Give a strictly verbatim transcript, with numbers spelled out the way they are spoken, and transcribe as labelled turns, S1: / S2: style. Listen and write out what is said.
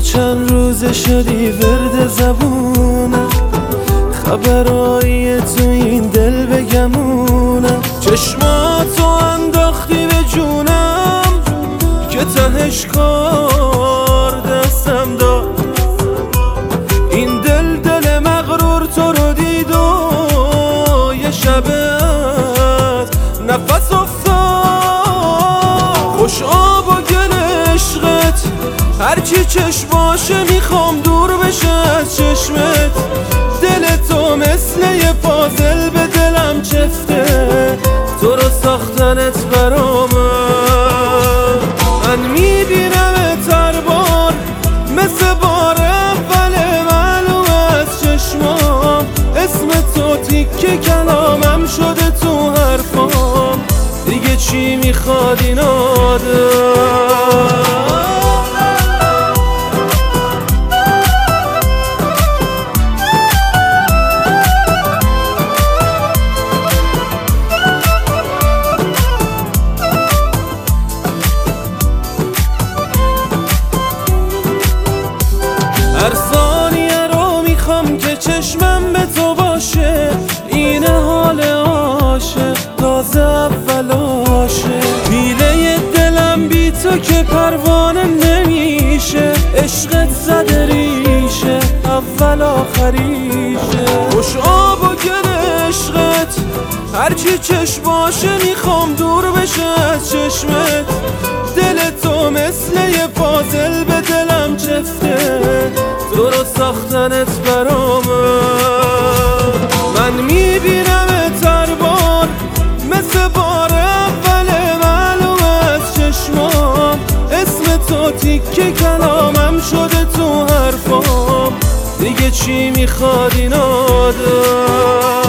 S1: چند روز شدی ورد زبونم، خبرایی تو این دل بگمونم. چشماتو انداختی به جونم که تهش کار دستم داد. این دل دل مغرور تو رو دید و یه شبت نفس افتاد. خوش آب و گل عشقت هرچی چشماشه میخوام دور بشه از چشمت. دل تو مثل یه پازل به دلم چفته، تو رو ساختنت برامه. من میبینمت هر بار مثل بار اول، معلوم از چشمام اسم تو تیکه کلامم شده تو حرفام. دیگه چی میخواد این آدم؟ هر ثانیه رو میخوام که چشمم به تو باشه. اینه حال عاشق تازه اولاشه. پیله دلم بی تو که پروانه نمیشه. عشقت زده ریشه اول آخریشه. خوش آب و گل عشقت هرچی چشماشه میخوام دور بشه از چشمت. دل تو مثل یه پازل به دلم چفته، تو رو ساختنت برامه. من میبینمت هر بار مثل بار اول، معلوم از چشمام اسم تو تیکه کلامم شده تو حرفام. دیگه چی میخواد این آدم؟